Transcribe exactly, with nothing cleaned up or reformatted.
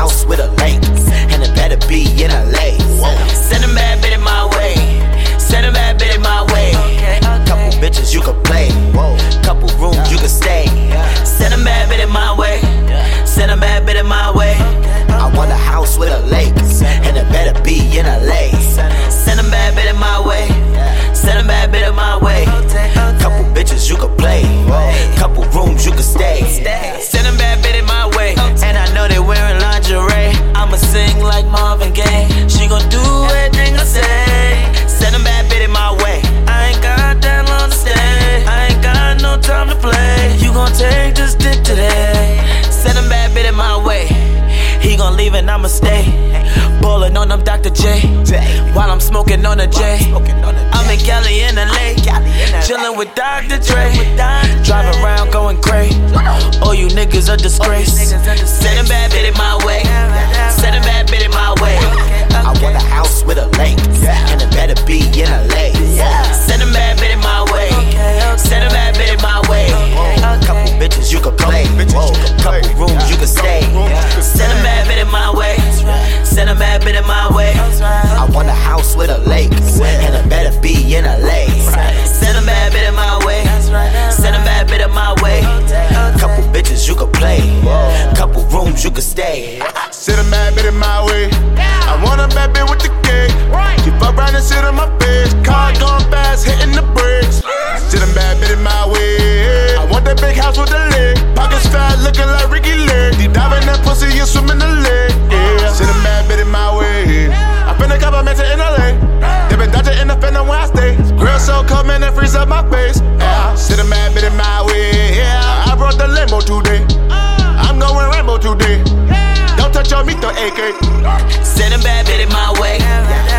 house with a lake, and it better be in L A. Send a bad bitch my way, send a bad bitch my way. Couple bitches you could play, couple rooms you could stay. Send a bad bitch my way, send a bad bitch my way. I want a house with a lake, and it better be in L A. Send a bad bitch my way, send a bad bitch my way. Couple bitches you could play, couple rooms you could stay. Send a bad bitch my way, and I know they wearing lingerie. I'ma sing like Marvin Gaye, she gon' do everything I say. Send a bad bitch my way, I ain't got that long to stay. I ain't got no time to play. You gon' take this dick today. Send a bad bitch my way, he gon' leave and I'ma stay. Ballin' on them Doctor J, while I'm smoking on a J. I'm in Cali in L A, chillin' with Doctor Dre. Driving around going crazy, all you niggas a disgrace. Send a bad bitch my way, send a bad bitch my way. I want a house with a lake, and it better be in L A. Send a bad bitch my way, send a bad bitch my way. Couple bitches you could play, couple rooms you could stay. Send a bad bitch my way, send a bad bitch my way. I want a house with a lake, and it better be in L A. Send a bad bitch my way, send a bad bitch my way. Couple bitches you could play, couple rooms you could stay. Send a bad bitch my way, I want a bad bitch with the cake. She fuck around and sit on my face, car going fast, hitting the brakes. Send a bad bitch my way, I want that big house with the leg. Pockets fat, looking like Ricky Lake. Deep diving that pussy, you swim in the lake. Yeah, send a bad bitch my way. I been a couple minutes in L A. They been dodging in the fender when I stay. Girl so cold, man, that freeze up my face. Yeah, send a bad bitch my way. Yeah, I brought the limo today. I'm going rainbow today. Don't touch your meat, the A K. Send a bad bitch my way,